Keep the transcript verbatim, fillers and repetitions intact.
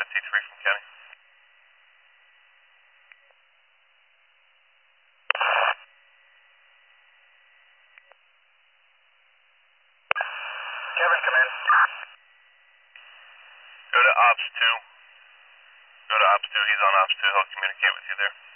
T three from Kenny. Kevin, come in. Go to Ops two. Go to Ops two. He's on Ops two. He'll communicate with you there.